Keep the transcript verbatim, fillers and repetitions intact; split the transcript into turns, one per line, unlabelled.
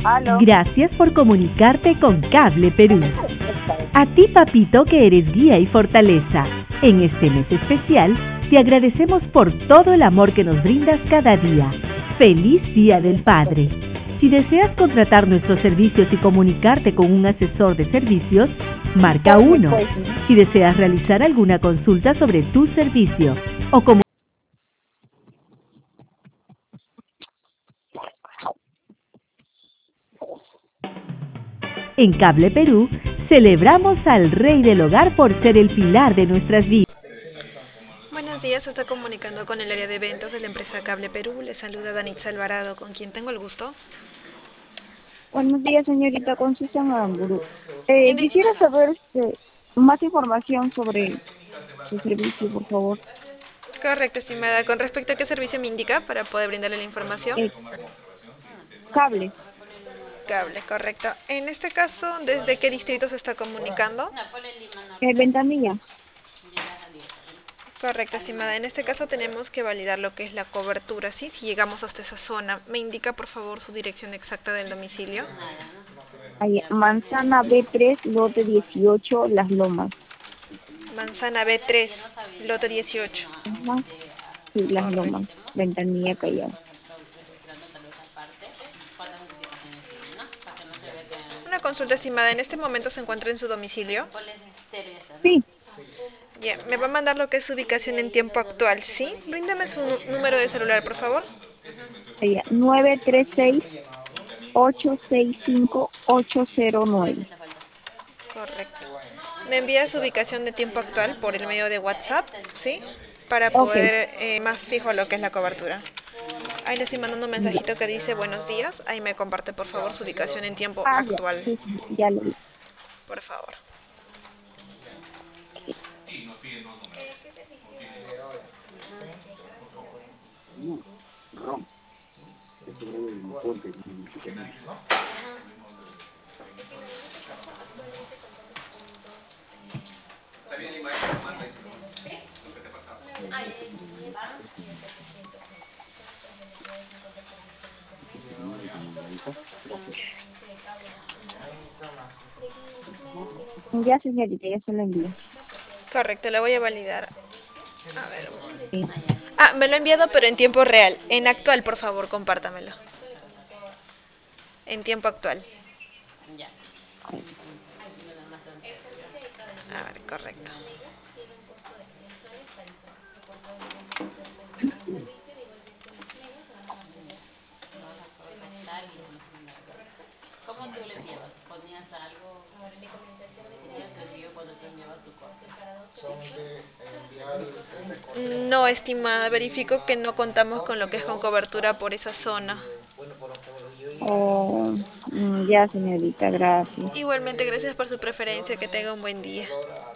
Aló.
Gracias por comunicarte con Cable Perú. A ti, papito, que eres guía y fortaleza. En este mes especial, te agradecemos por todo el amor que nos brindas cada día. ¡Feliz Día del Padre! Si deseas contratar nuestros servicios y comunicarte con un asesor de servicios, marca uno. Si deseas realizar alguna consulta sobre tu servicio o como en Cable Perú, celebramos al Rey del Hogar por ser el pilar de nuestras vidas.
Buenos días, se está comunicando con el área de eventos de la empresa Cable Perú. Le saluda Danitza Alvarado, con quien tengo el gusto.
Buenos días, señorita, con Susan Aramburu. Eh,
Indi-
quisiera saber este, más información sobre su servicio, por favor.
Correcto, estimada. ¿Con respecto a qué servicio me indica para poder brindarle la información?
Eh, Cable,
Cable, correcto. En este caso, ¿desde qué distrito se está comunicando?
eh, Ventanilla.
Correcto, estimada. En este caso tenemos que validar lo que es la cobertura, ¿sí? Si llegamos hasta esa zona. ¿Me indica, por favor, su dirección exacta del domicilio?
Ahí, Manzana B tres, lote dieciocho, Las Lomas.
Manzana B tres, lote dieciocho.
Ajá. Sí, Las Lomas.
Correcto.
Ventanilla, Callao.
Una consulta, estimada. ¿En este momento se encuentra en su domicilio?
Sí,
Bien, me va a mandar lo que es su ubicación en tiempo actual, ¿sí? Bríndame su nu- número de celular, por favor.
ahí, nueve tres seis, ocho seis cinco, ocho cero nueve.
Correcto. Me envía su ubicación de tiempo actual por el medio de WhatsApp, ¿sí? Para
Ok,
poder eh, más fijo lo que es la cobertura. Ahí le estoy mandando un
ya.
mensajito que dice buenos días. Ahí me comparte, por favor, su ubicación en tiempo
Ah, ya,
actual,
sí, sí, ya lo vi.
por favor.
Ya, señorita, ya se lo envío.
Correcto, la voy a validar. A ver.
Sí.
Ah, me lo ha enviado, pero en tiempo real. En actual, por favor, compártamelo. En tiempo actual. A ver, correcto. No, estimada, verifico que no contamos con lo que es con cobertura por esa zona.
Oh, mm, ya, señorita, gracias.
Igualmente, gracias por su preferencia. Que tenga un buen día.